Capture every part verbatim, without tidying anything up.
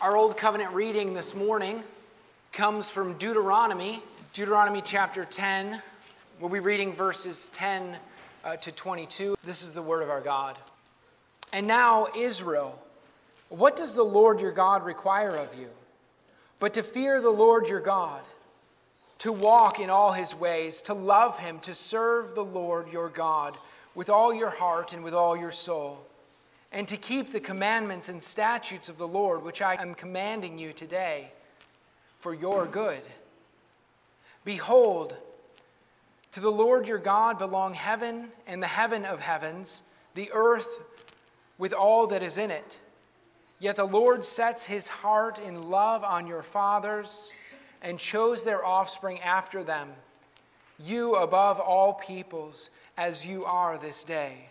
Our Old Covenant reading this morning comes from Deuteronomy, Deuteronomy chapter ten. We'll be reading verses ten uh, to twenty-two. This is the word of our God. And now, Israel, what does the Lord your God require of you? But to fear the Lord your God, to walk in all his ways, to love him, to serve the Lord your God with all your heart and with all your soul, and to keep the commandments and statutes of the Lord, which I am commanding you today, for your good. Behold, to the Lord your God belong heaven and the heaven of heavens, the earth with all that is in it. Yet the Lord sets his heart in love on your fathers and chose their offspring after them, you above all peoples, as you are this day.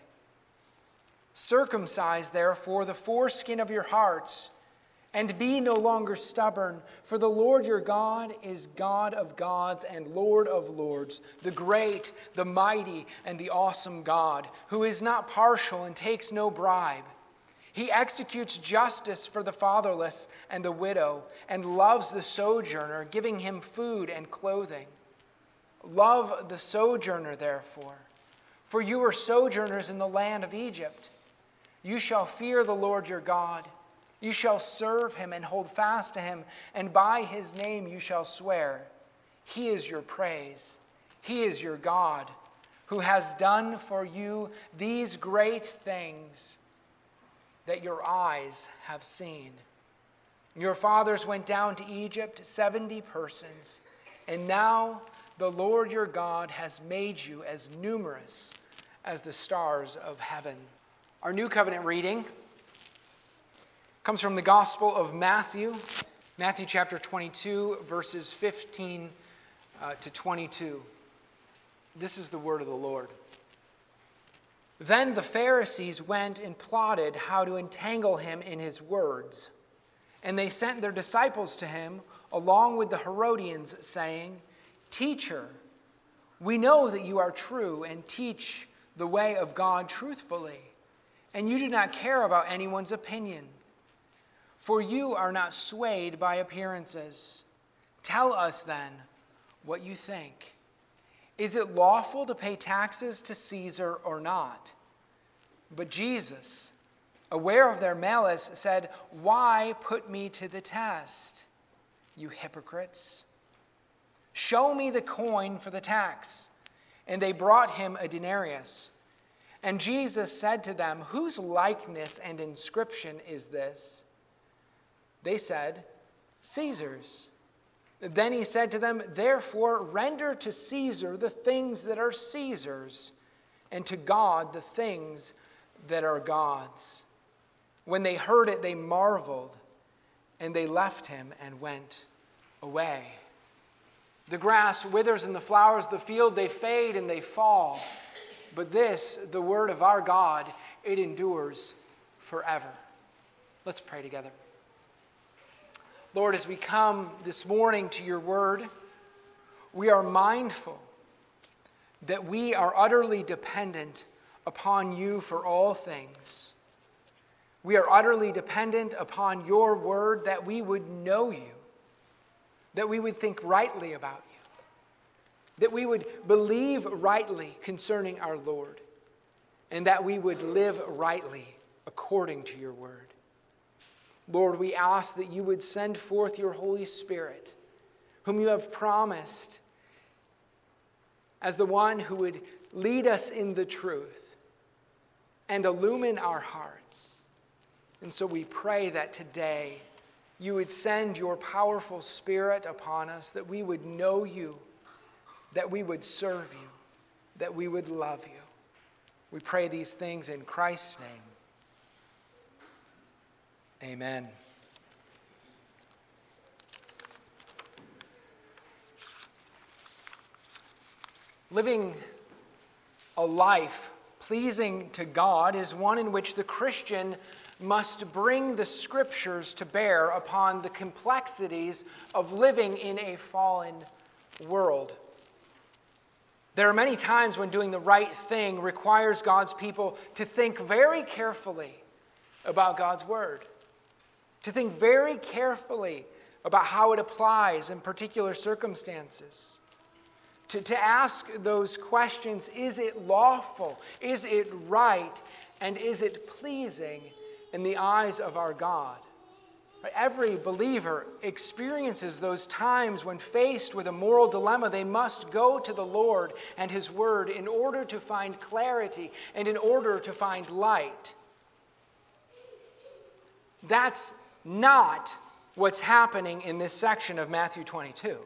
Circumcise, therefore, the foreskin of your hearts, and be no longer stubborn, for the Lord your God is God of gods and Lord of lords, the great, the mighty, and the awesome God, who is not partial and takes no bribe. He executes justice for the fatherless and the widow, and loves the sojourner, giving him food and clothing. Love the sojourner, therefore, for you are sojourners in the land of Egypt. You shall fear the Lord your God. You shall serve him and hold fast to him, and by his name you shall swear. He is your praise. He is your God, who has done for you these great things that your eyes have seen. Your fathers went down to Egypt, seventy persons, and now the Lord your God has made you as numerous as the stars of heaven. Our New Covenant reading comes from the Gospel of Matthew, Matthew chapter twenty-two, verses fifteen uh, to twenty-two. This is the word of the Lord. Then the Pharisees went and plotted how to entangle him in his words. And they sent their disciples to him, along with the Herodians, saying, Teacher, we know that you are true and teach the way of God truthfully, and you do not care about anyone's opinion. For you are not swayed by appearances. Tell us then what you think. Is it lawful to pay taxes to Caesar or not? But Jesus, aware of their malice, said, Why put me to the test, you hypocrites? Show me the coin for the tax. And they brought him a denarius. And Jesus said to them, Whose likeness and inscription is this? They said, Caesar's. Then he said to them, Therefore render to Caesar the things that are Caesar's, and to God the things that are God's. When they heard it, they marveled, and they left him and went away. The grass withers and the flowers of the field, they fade and they fall. But this, the word of our God, it endures forever. Let's pray together. Lord, as we come this morning to your word, we are mindful that we are utterly dependent upon you for all things. We are utterly dependent upon your word, that we would know you, that we would think rightly about you, that we would believe rightly concerning our Lord, and that we would live rightly according to your word. Lord, we ask that you would send forth your Holy Spirit, whom you have promised as the one who would lead us in the truth and illumine our hearts. And so we pray that today you would send your powerful Spirit upon us, that we would know you, that we would serve you, that we would love you. We pray these things in Christ's name. Amen. Living a life pleasing to God is one in which the Christian must bring the Scriptures to bear upon the complexities of living in a fallen world. There are many times when doing the right thing requires God's people to think very carefully about God's word, to think very carefully about how it applies in particular circumstances, to, to ask those questions: is it lawful? Is it right? And is it pleasing in the eyes of our God? Every believer experiences those times when faced with a moral dilemma, they must go to the Lord and His Word in order to find clarity and in order to find light. That's not what's happening in this section of Matthew twenty-two.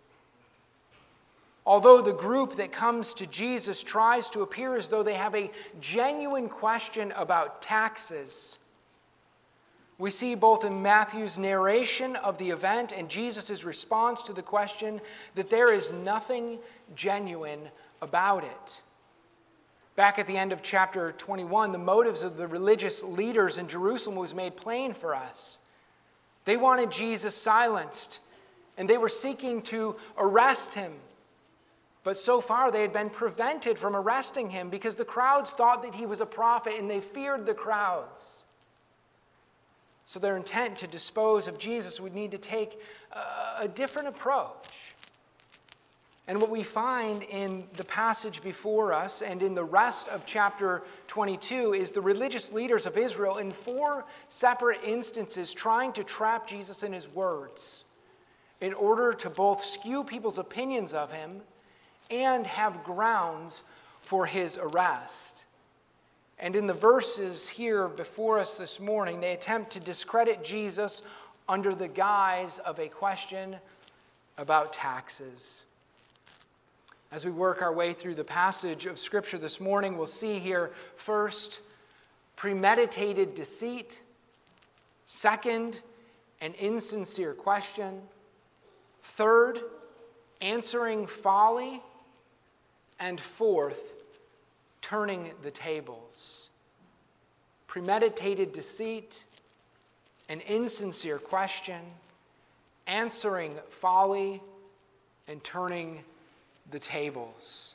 Although the group that comes to Jesus tries to appear as though they have a genuine question about taxes, we see both in Matthew's narration of the event and Jesus' response to the question that there is nothing genuine about it. Back at the end of chapter twenty-one, the motives of the religious leaders in Jerusalem was made plain for us. They wanted Jesus silenced, and they were seeking to arrest him. But so far they had been prevented from arresting him because the crowds thought that he was a prophet, and they feared the crowds. So their intent to dispose of Jesus would need to take a, a different approach. And what we find in the passage before us and in the rest of chapter twenty-two is the religious leaders of Israel in four separate instances trying to trap Jesus in his words in order to both skew people's opinions of him and have grounds for his arrest. And in the verses here before us this morning, they attempt to discredit Jesus under the guise of a question about taxes. As we work our way through the passage of Scripture this morning, we'll see here, first, premeditated deceit. Second, an insincere question. Third, answering folly. And fourth, turning the tables. Premeditated deceit, an insincere question, answering folly, and turning the tables.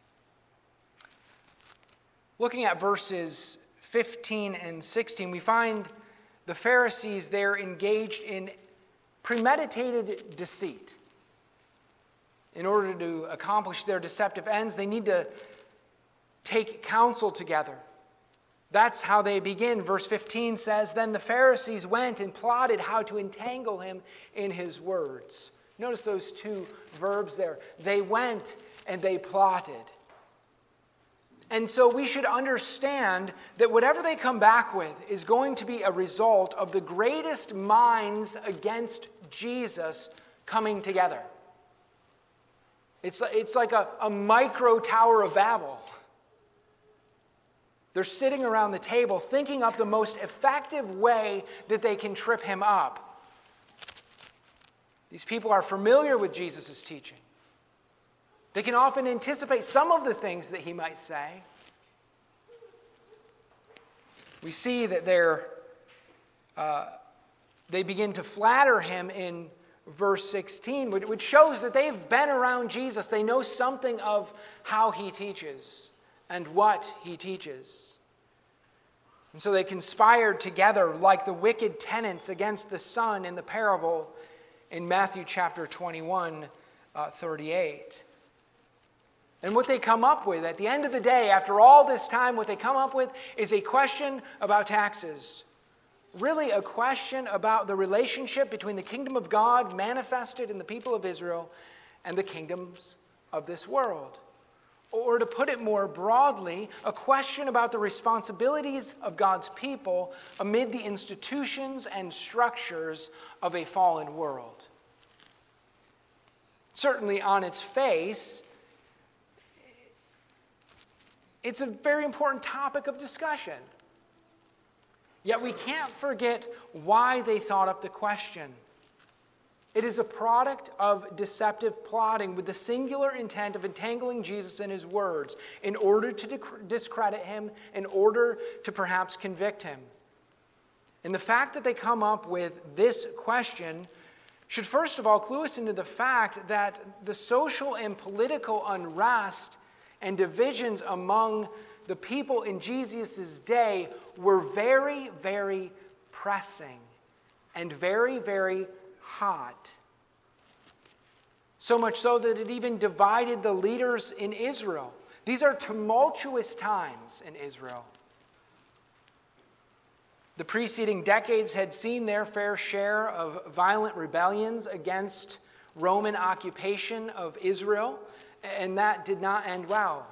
Looking at verses fifteen and sixteen, we find the Pharisees there engaged in premeditated deceit. In order to accomplish their deceptive ends, they need to take counsel together. That's how they begin. Verse fifteen says, "Then the Pharisees went and plotted how to entangle him in his words." Notice those two verbs there. They went and they plotted. And so we should understand that whatever they come back with is going to be a result of the greatest minds against Jesus coming together. It's, it's like a, a micro Tower of Babel. They're sitting around the table thinking up the most effective way that they can trip him up. These people are familiar with Jesus' teaching. They can often anticipate some of the things that he might say. We see that they're, uh, they begin to flatter him in verse sixteen, which shows that they've been around Jesus. They know something of how he teaches and what he teaches. And so they conspired together like the wicked tenants against the son in the parable in Matthew chapter twenty-one, uh, thirty-eight. And what they come up with at the end of the day, after all this time, what they come up with is a question about taxes. Really a question about the relationship between the kingdom of God manifested in the people of Israel and the kingdoms of this world. Or to put it more broadly, a question about the responsibilities of God's people amid the institutions and structures of a fallen world. Certainly on its face, it's a very important topic of discussion. Yet we can't forget why they thought up the question. It is a product of deceptive plotting with the singular intent of entangling Jesus in his words in order to discredit him, in order to perhaps convict him. And the fact that they come up with this question should first of all clue us into the fact that the social and political unrest and divisions among the people in Jesus' day were very, very pressing and very, very hot. So much so that it even divided the leaders in Israel. These are tumultuous times in Israel. The preceding decades had seen their fair share of violent rebellions against Roman occupation of Israel, and that did not end well.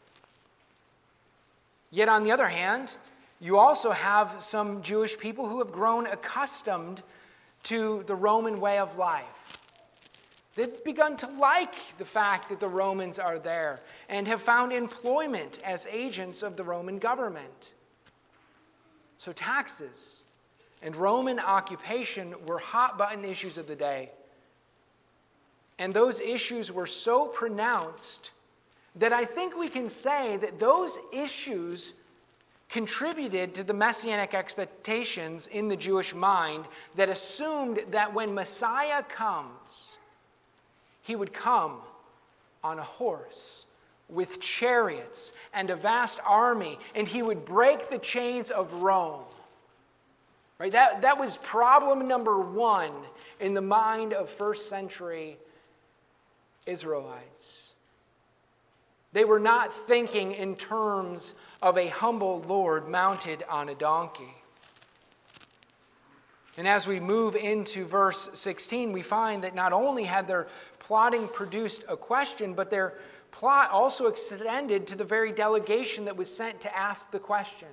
Yet on the other hand, you also have some Jewish people who have grown accustomed to the Roman way of life. They've begun to like the fact that the Romans are there and have found employment as agents of the Roman government. So taxes and Roman occupation were hot-button issues of the day. And those issues were so pronounced that I think we can say that those issues contributed to the messianic expectations in the Jewish mind that assumed that when Messiah comes, he would come on a horse with chariots and a vast army, and he would break the chains of Rome. Right? That, that was problem number one in the mind of first century Israelites. They were not thinking in terms of a humble Lord mounted on a donkey. And as we move into verse sixteen, we find that not only had their plotting produced a question, but their plot also extended to the very delegation that was sent to ask the question.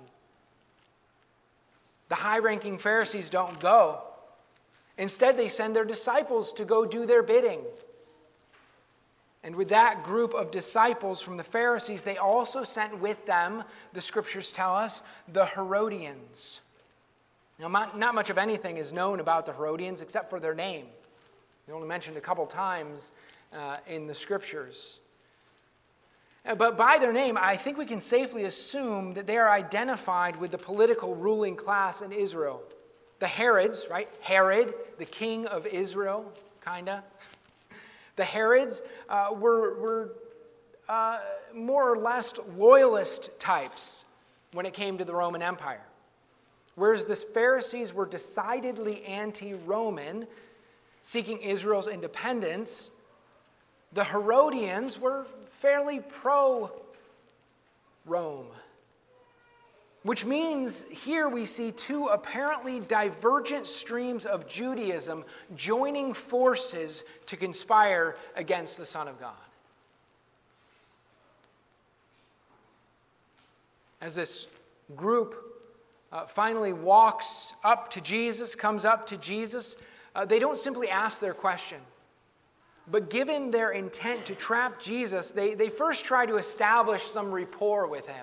The high-ranking Pharisees don't go. Instead, they send their disciples to go do their bidding. And with that group of disciples from the Pharisees, they also sent with them, the scriptures tell us, the Herodians. Now, not much of anything is known about the Herodians except for their name. They're only mentioned a couple times uh, in the scriptures. But by their name, I think we can safely assume that they are identified with the political ruling class in Israel. The Herods, right? Herod, the king of Israel, kind of. The Herods uh, were, were uh, more or less loyalist types when it came to the Roman Empire. Whereas the Pharisees were decidedly anti-Roman, seeking Israel's independence, the Herodians were fairly pro-Rome. Which means here we see two apparently divergent streams of Judaism joining forces to conspire against the Son of God. As this group uh, finally walks up to Jesus, comes up to Jesus, uh, they don't simply ask their question. But given their intent to trap Jesus, they, they first try to establish some rapport with him.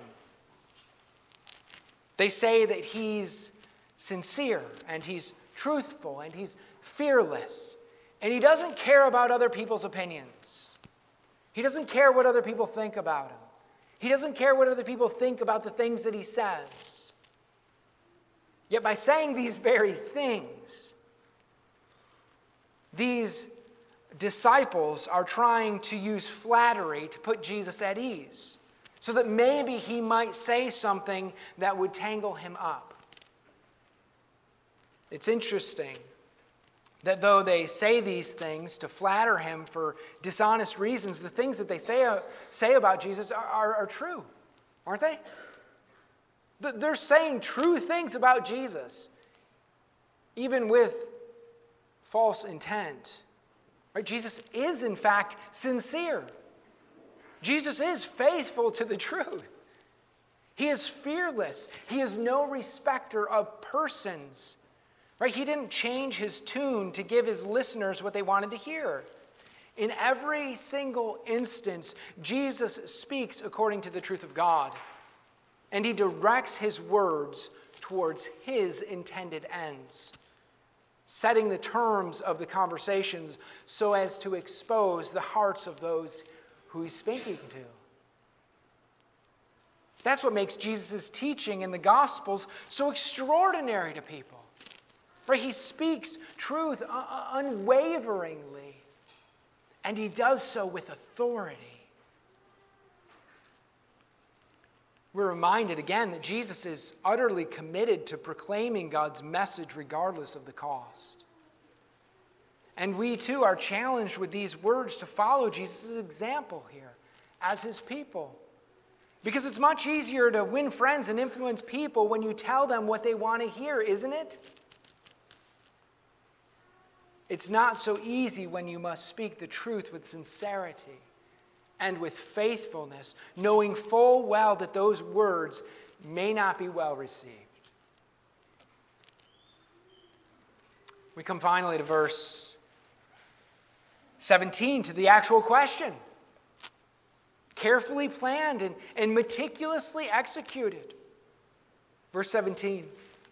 They say that he's sincere, and he's truthful, and he's fearless, and he doesn't care about other people's opinions. He doesn't care what other people think about him. He doesn't care what other people think about the things that he says. Yet by saying these very things, these disciples are trying to use flattery to put Jesus at ease, so that maybe he might say something that would tangle him up. It's interesting that though they say these things to flatter him for dishonest reasons, the things that they say, uh, say about Jesus are, are, are true, aren't they? They're saying true things about Jesus, even with false intent. Right? Jesus is, in fact, sincere. Jesus is faithful to the truth. He is fearless. He is no respecter of persons. Right? He didn't change his tune to give his listeners what they wanted to hear. In every single instance, Jesus speaks according to the truth of God, and he directs his words towards his intended ends, setting the terms of the conversations so as to expose the hearts of those who he's speaking to. That's what makes Jesus' teaching in the Gospels so extraordinary to people. Right? He speaks truth unwaveringly, and he does so with authority. we're reminded again that Jesus is utterly committed to proclaiming God's message regardless of the cost. And we too are challenged with these words to follow Jesus' example here as his people. Because it's much easier to win friends and influence people when you tell them what they want to hear, isn't it? It's not so easy when you must speak the truth with sincerity and with faithfulness, knowing full well that those words may not be well received. We come finally to verse seventeen, to the actual question. Carefully planned and, and meticulously executed. Verse seventeen.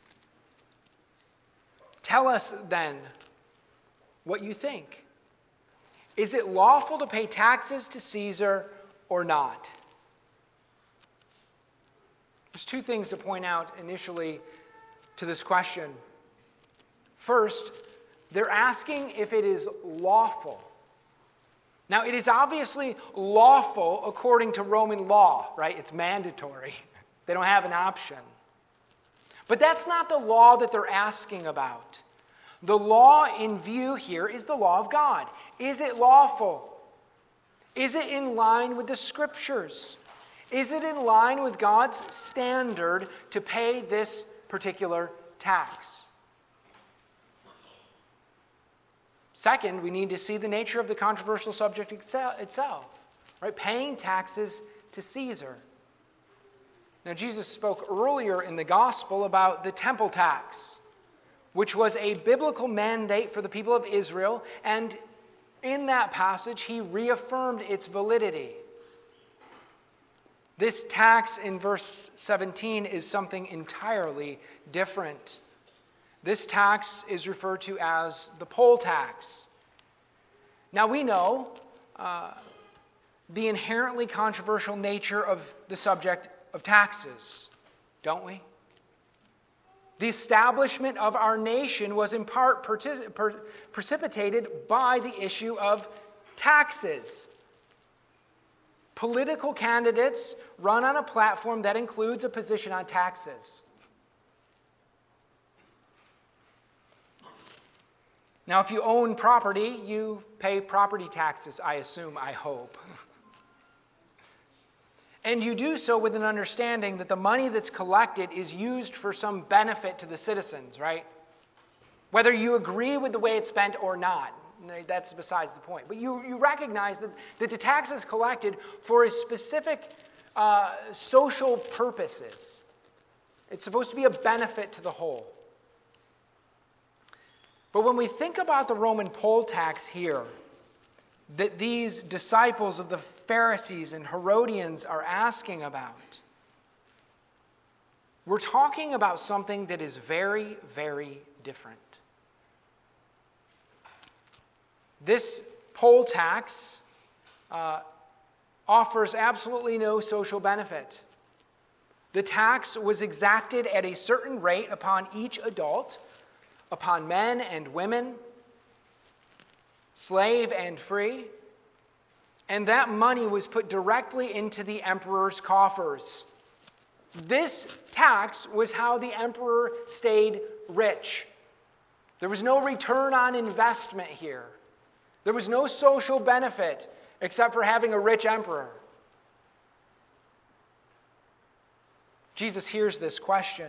Tell us then what you think. Is it lawful to pay taxes to Caesar or not? There's two things to point out initially to this question. First, they're asking if it is lawful. Now, it is obviously lawful according to Roman law, right? It's mandatory. They don't have an option. But that's not the law that they're asking about. The law in view here is the law of God. Is it lawful? Is it in line with the Scriptures? Is it in line with God's standard to pay this particular tax? Second, we need to see the nature of the controversial subject itself, right? Paying taxes to Caesar. Now, Jesus spoke earlier in the gospel about the temple tax, which was a biblical mandate for the people of Israel, and in that passage, he reaffirmed its validity. This tax in verse seventeen is something entirely different. This tax is referred to as the poll tax. Now we know uh, the inherently controversial nature of the subject of taxes, don't we? The establishment of our nation was in part partic- per- precipitated by the issue of taxes. Political candidates run on a platform that includes a position on taxes. Now, if you own property, you pay property taxes, I assume, I hope. And you do so with an understanding that the money that's collected is used for some benefit to the citizens, right? Whether you agree with the way it's spent or not, that's besides the point. But you, you recognize that, that the tax is collected for a specific uh, social purposes. It's supposed to be a benefit to the whole. But when we think about the Roman poll tax here, that these disciples of the Pharisees and Herodians are asking about, we're talking about something that is very, very different. This poll tax uh, offers absolutely no social benefit. The tax was exacted at a certain rate upon each adult, upon men and women, slave and free, and that money was put directly into the emperor's coffers. This tax was how the emperor stayed rich. There was no return on investment here. There was no social benefit except for having a rich emperor. Jesus hears this question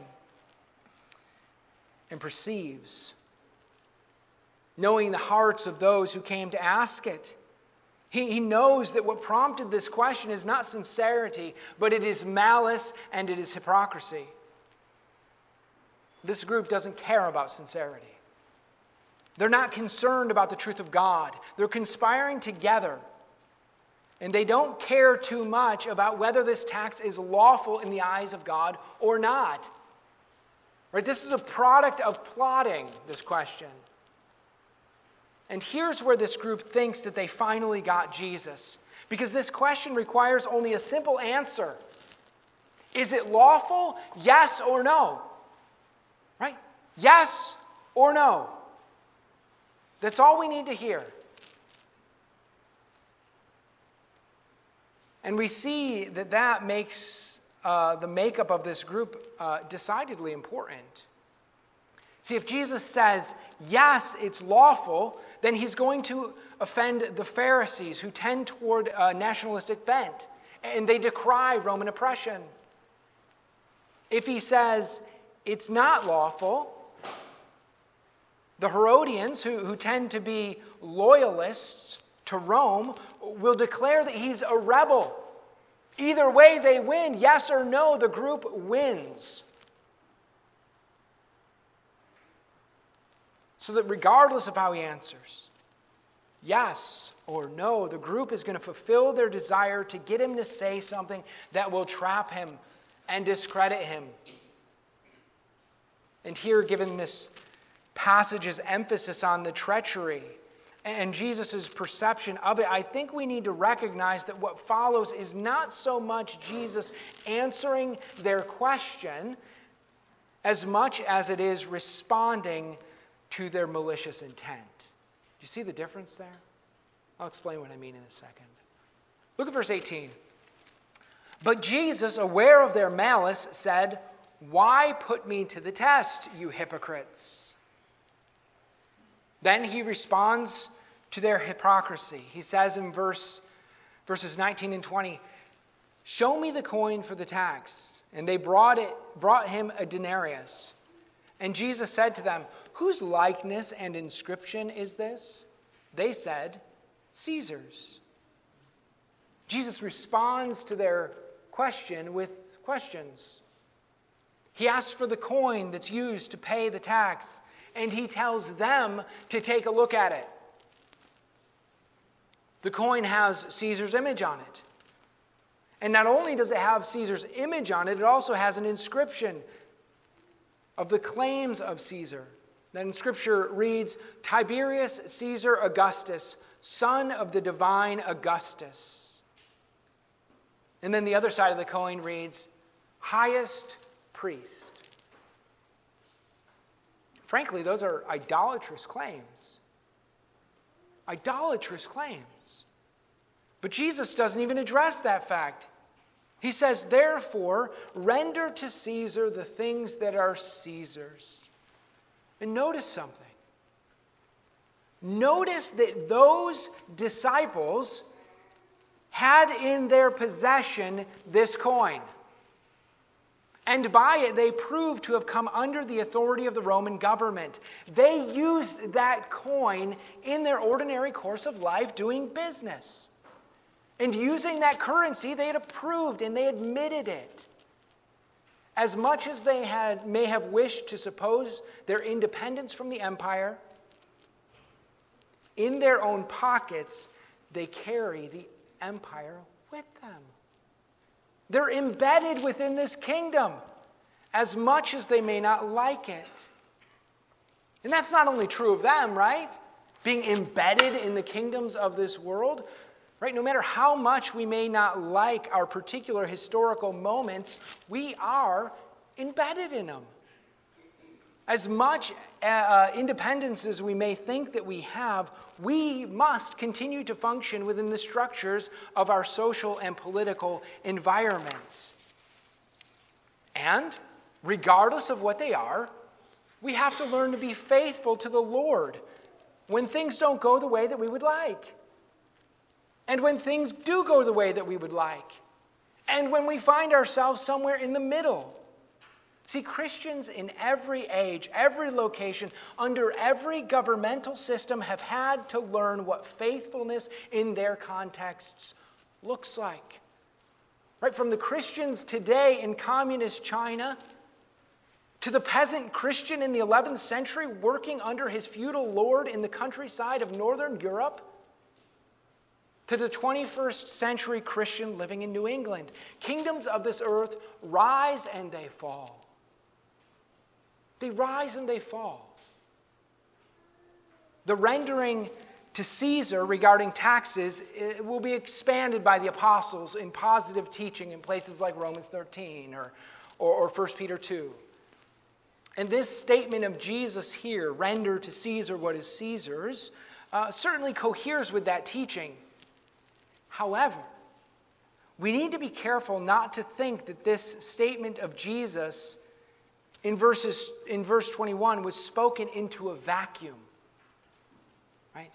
and perceives, knowing the hearts of those who came to ask it. He, he knows that what prompted this question is not sincerity, but it is malice and it is hypocrisy. This group doesn't care about sincerity. They're not concerned about the truth of God. They're conspiring together, and they don't care too much about whether this tax is lawful in the eyes of God or not. Right? This is a product of plotting, this question. And here's where this group thinks that they finally got Jesus, because this question requires only a simple answer. Is it lawful? Yes or no? Right? Yes or no? That's all we need to hear. And we see that that makes uh, the makeup of this group uh, decidedly important. See, if Jesus says, yes, it's lawful, then he's going to offend the Pharisees who tend toward a nationalistic bent, and they decry Roman oppression. If he says it's not lawful, the Herodians, who, who tend to be loyalists to Rome, will declare that he's a rebel. Either way they win, yes or no, the group wins. So that regardless of how he answers, yes or no, the group is going to fulfill their desire to get him to say something that will trap him and discredit him. And here, given this passage's emphasis on the treachery and Jesus' perception of it, I think we need to recognize that what follows is not so much Jesus answering their question as much as it is responding to their malicious intent. You see the difference there? I'll explain what I mean in a second. Look at verse eighteen. But Jesus, aware of their malice, said, "Why put me to the test, you hypocrites?" Then he responds to their hypocrisy. He says in verse, verses nineteen and twenty, "Show me the coin for the tax." And they brought it, brought him a denarius. And Jesus said to them, "Whose likeness and inscription is this?" They said, "Caesar's." Jesus responds to their question with questions. He asks for the coin that's used to pay the tax, and he tells them to take a look at it. The coin has Caesar's image on it. And not only does it have Caesar's image on it, it also has an inscription of the claims of Caesar. That in Scripture reads, "Tiberius Caesar Augustus, son of the divine Augustus." And then the other side of the coin reads, "Highest priest." Frankly, those are idolatrous claims. Idolatrous claims. But Jesus doesn't even address that fact. He says, "Therefore, render to Caesar the things that are Caesar's." And notice something. Notice that those disciples had in their possession this coin. And by it, they proved to have come under the authority of the Roman government. They used that coin in their ordinary course of life doing business. And using that currency, they had approved and they admitted it. As much as they had may have wished to suppose their independence from the empire, in their own pockets, they carry the empire with them. They're embedded within this kingdom, as much as they may not like it. And that's not only true of them, right? Being embedded in the kingdoms of this world, right? No matter how much we may not like our particular historical moments, we are embedded in them. As much uh, independence as we may think that we have, we must continue to function within the structures of our social and political environments. And regardless of what they are, we have to learn to be faithful to the Lord when things don't go the way that we would like. And when things do go the way that we would like. And when we find ourselves somewhere in the middle. See, Christians in every age, every location, under every governmental system have had to learn what faithfulness in their contexts looks like. Right? From the Christians today in communist China to the peasant Christian in the eleventh century working under his feudal lord in the countryside of northern Europe, to the twenty-first century Christian living in New England. Kingdoms of this earth rise and they fall. They rise and they fall. The rendering to Caesar regarding taxes will be expanded by the apostles in positive teaching in places like Romans thirteen or, or, or First Peter two. And this statement of Jesus here, render to Caesar what is Caesar's, uh, certainly coheres with that teaching. However, we need to be careful not to think that this statement of Jesus in verses in verse twenty-one was spoken into a vacuum. Right?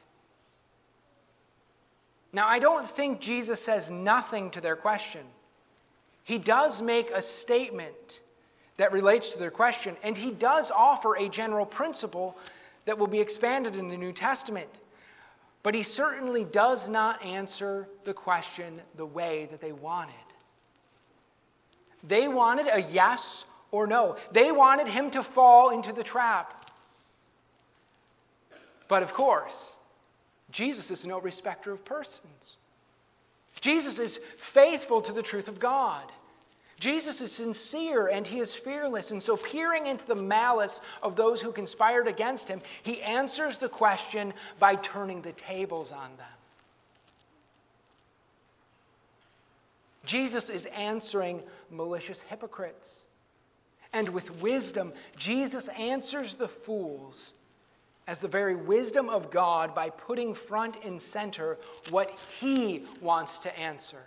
Now, I don't think Jesus says nothing to their question. He does make a statement that relates to their question, and he does offer a general principle that will be expanded in the New Testament. But he certainly does not answer the question the way that they wanted. They wanted a yes or no. They wanted him to fall into the trap. But of course, Jesus is no respecter of persons. Jesus is faithful to the truth of God. Jesus is sincere and he is fearless. And so, peering into the malice of those who conspired against him, he answers the question by turning the tables on them. Jesus is answering malicious hypocrites. And with wisdom, Jesus answers the fools as the very wisdom of God by putting front and center what he wants to answer.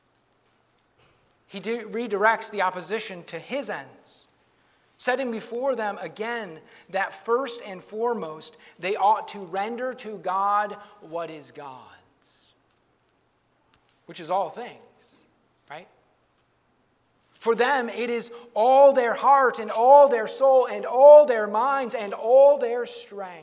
He de- redirects the opposition to his ends, setting before them again that first and foremost they ought to render to God what is God's, which is all things, right? For them, it is all their heart and all their soul and all their minds and all their strength.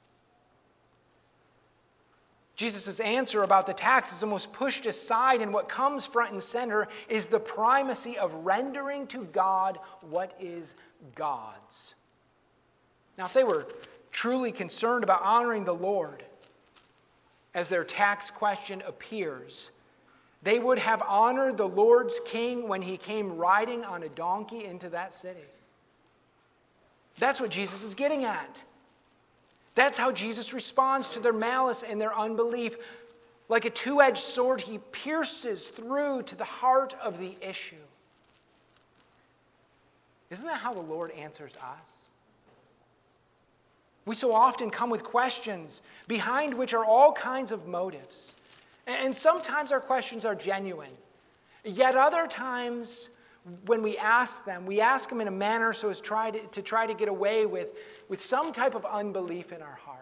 Jesus' answer about the tax is almost pushed aside, and what comes front and center is the primacy of rendering to God what is God's. Now, if they were truly concerned about honoring the Lord, as their tax question appears, they would have honored the Lord's king when he came riding on a donkey into that city. That's what Jesus is getting at. That's how Jesus responds to their malice and their unbelief. Like a two-edged sword, he pierces through to the heart of the issue. Isn't that how the Lord answers us? We so often come with questions behind which are all kinds of motives. And sometimes our questions are genuine. Yet other times, when we ask them, we ask them in a manner so as try to, to try to get away with, with some type of unbelief in our hearts.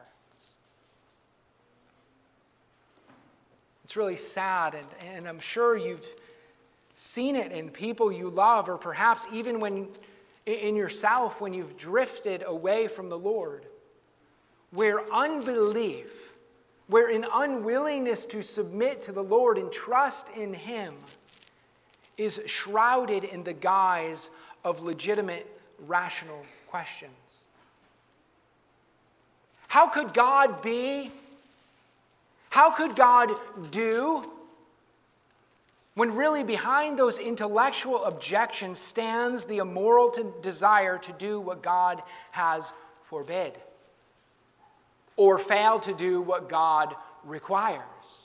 It's really sad, and, and I'm sure you've seen it in people you love, or perhaps even when in yourself when you've drifted away from the Lord, where unbelief, where an unwillingness to submit to the Lord and trust in him is shrouded in the guise of legitimate, rational questions. How could God be? How could God do? When really behind those intellectual objections stands the immoral to desire to do what God has forbid, or fail to do what God requires.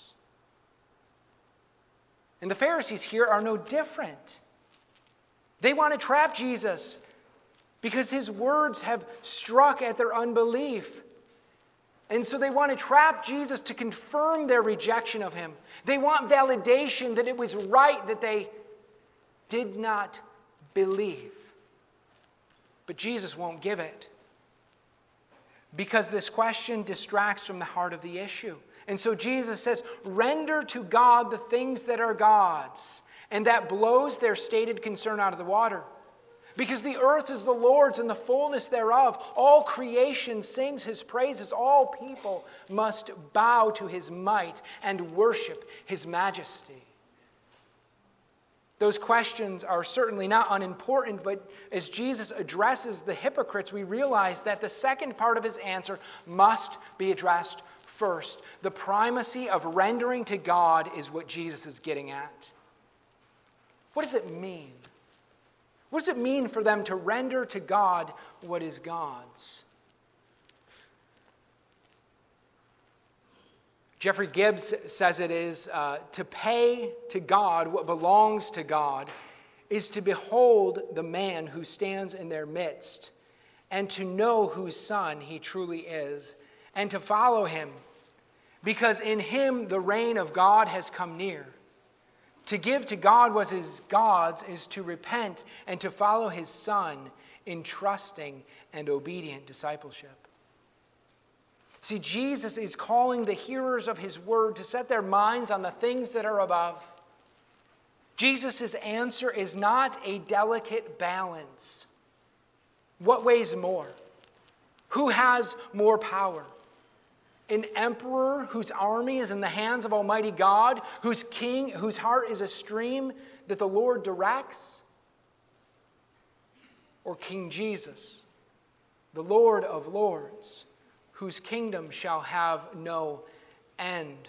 And the Pharisees here are no different. They want to trap Jesus because his words have struck at their unbelief. And so they want to trap Jesus to confirm their rejection of him. They want validation that it was right that they did not believe. But Jesus won't give it, because this question distracts from the heart of the issue. And so Jesus says, render to God the things that are God's. And that blows their stated concern out of the water. Because the earth is the Lord's and the fullness thereof. All creation sings his praises. All people must bow to his might and worship his majesty. Those questions are certainly not unimportant, but as Jesus addresses the hypocrites, we realize that the second part of his answer must be addressed first. The primacy of rendering to God is what Jesus is getting at. What does it mean? What does it mean for them to render to God what is God's? Jeffrey Gibbs says it is uh, to pay to God what belongs to God is to behold the man who stands in their midst and to know whose son he truly is and to follow him, because in him the reign of God has come near. To give to God what is God's is to repent and to follow his Son in trusting and obedient discipleship. See, Jesus is calling the hearers of his word to set their minds on the things that are above. Jesus' answer is not a delicate balance. What weighs more? Who has more power? An emperor whose army is in the hands of Almighty God, whose king, whose heart is a stream that the Lord directs? Or King Jesus, the Lord of lords, whose kingdom shall have no end?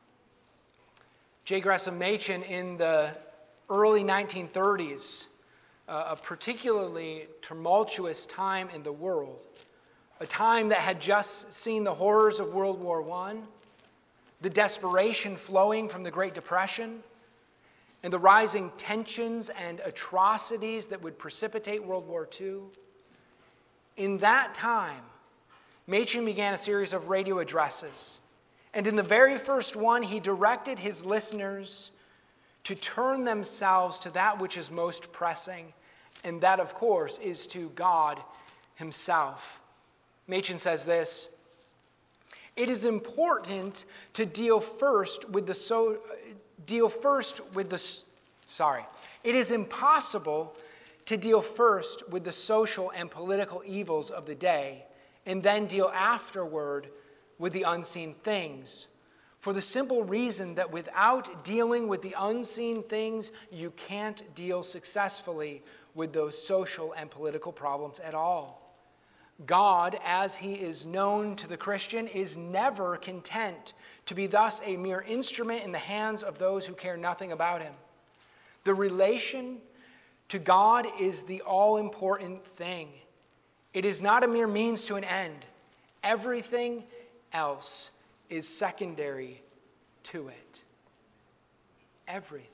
J. Gresham Machen, in the early nineteen thirties, uh, a particularly tumultuous time in the world, a time that had just seen the horrors of World War One, the desperation flowing from the Great Depression, and the rising tensions and atrocities that would precipitate World War Two. In that time, Machen began a series of radio addresses, and in the very first one, he directed his listeners to turn themselves to that which is most pressing, and that, of course, is to God himself. Machen says this: "It is important to deal first with the so deal first with the sorry. It is impossible to deal first with the social and political evils of the day, and then deal afterward with the unseen things. For the simple reason that without dealing with the unseen things, you can't deal successfully with those social and political problems at all. God, as he is known to the Christian, is never content to be thus a mere instrument in the hands of those who care nothing about him. The relation to God is the all-important thing. It is not a mere means to an end. Everything else is secondary to it." Everything.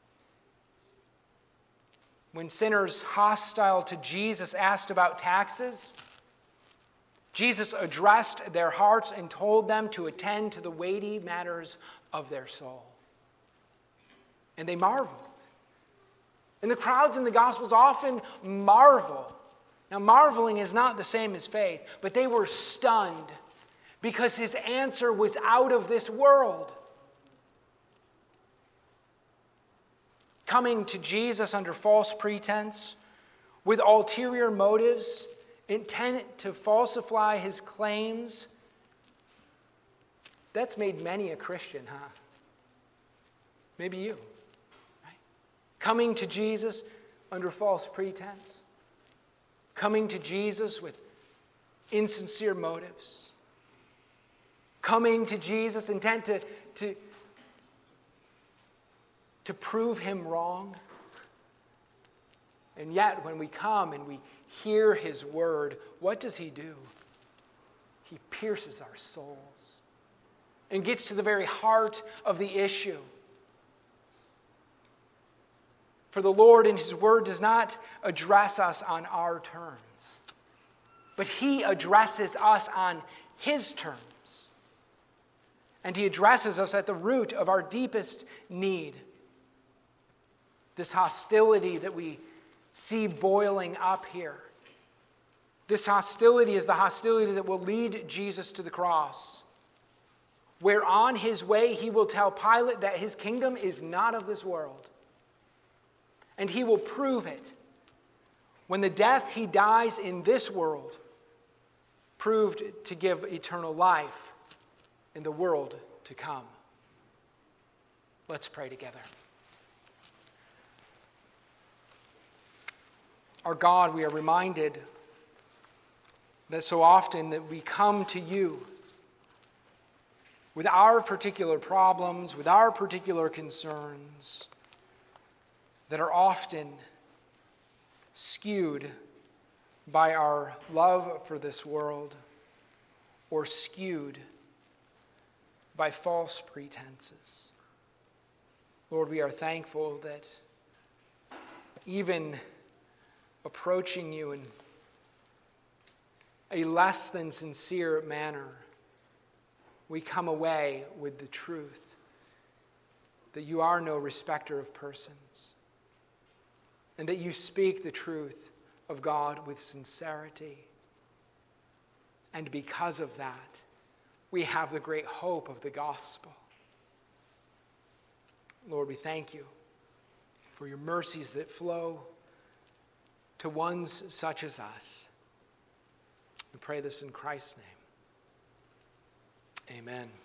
When sinners hostile to Jesus asked about taxes, Jesus addressed their hearts and told them to attend to the weighty matters of their soul. And they marveled. And the crowds in the Gospels often marvel. Now, marveling is not the same as faith, but they were stunned because his answer was out of this world. Coming to Jesus under false pretense, with ulterior motives, intent to falsify his claims, that's made many a Christian, huh? Maybe you, right? Coming to Jesus under false pretense. Coming to Jesus with insincere motives. Coming to Jesus intent to, to, to prove him wrong. And yet, when we come and we hear his word, what does he do? He pierces our souls and gets to the very heart of the issue. For the Lord in his word does not address us on our terms, but he addresses us on his terms. And he addresses us at the root of our deepest need. This hostility that we see boiling up here. This hostility is the hostility that will lead Jesus to the cross, where on his way he will tell Pilate that his kingdom is not of this world. And he will prove it when the death he dies in this world proved to give eternal life in the world to come. Let's pray together. Our God, we are reminded that so often that we come to you with our particular problems, with our particular concerns, that are often skewed by our love for this world or skewed by false pretenses. Lord, we are thankful that even approaching you in a less than sincere manner, we come away with the truth that you are no respecter of persons, and that you speak the truth of God with sincerity. And because of that, we have the great hope of the gospel. Lord, we thank you for your mercies that flow to ones such as us. We pray this in Christ's name. Amen.